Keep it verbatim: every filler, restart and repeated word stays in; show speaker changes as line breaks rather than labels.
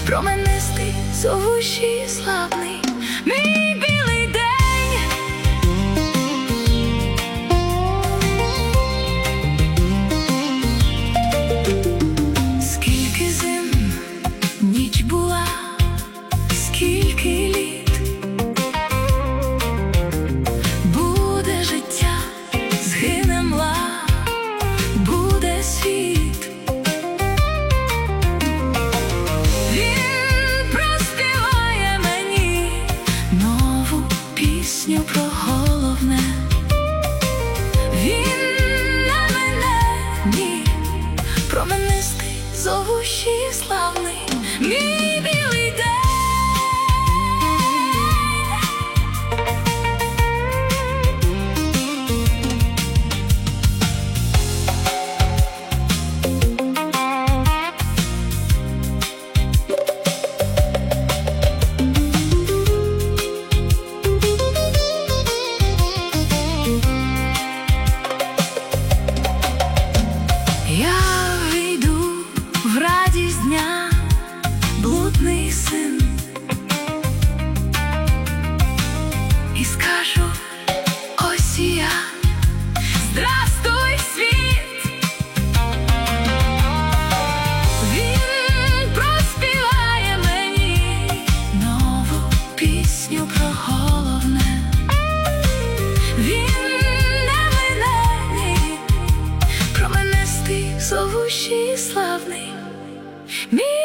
променистий, зовущий, славний, мій білий день. Скільки зим ніч була, скільки літ, буде життя, згине мла, буде світ. Він проспіває мені нову пісню про головне. Він на мене, ні, променистий, зовущий, славний, мій білий день. Я вийду в радість дня, блудний син, і скажу: ось і я, здрастуй, світ. Він проспіває мені нову пісню про головне. Він не мене, ні, променистий, зовущий, славний, мій